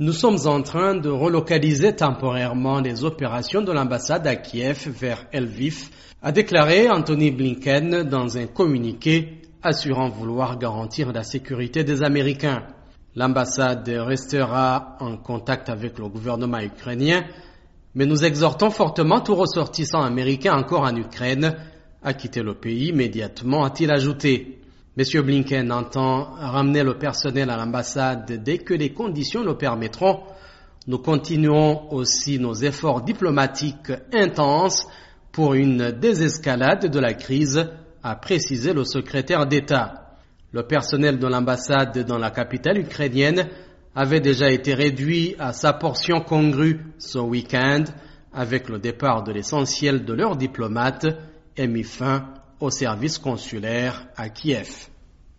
Nous sommes en train de relocaliser temporairement les opérations de l'ambassade à Kiev vers Lviv, a déclaré Antony Blinken dans un communiqué assurant vouloir garantir la sécurité des Américains. L'ambassade restera en contact avec le gouvernement ukrainien, mais nous exhortons fortement tout ressortissant américain encore en Ukraine à quitter le pays immédiatement, a-t-il ajouté. M. Blinken entend ramener le personnel à l'ambassade dès que les conditions le permettront. Nous continuons aussi nos efforts diplomatiques intenses pour une désescalade de la crise, a précisé le secrétaire d'État. Le personnel de l'ambassade dans la capitale ukrainienne avait déjà été réduit à sa portion congrue ce week-end avec le départ de l'essentiel de leurs diplomates et mis fin au service consulaire à Kiev.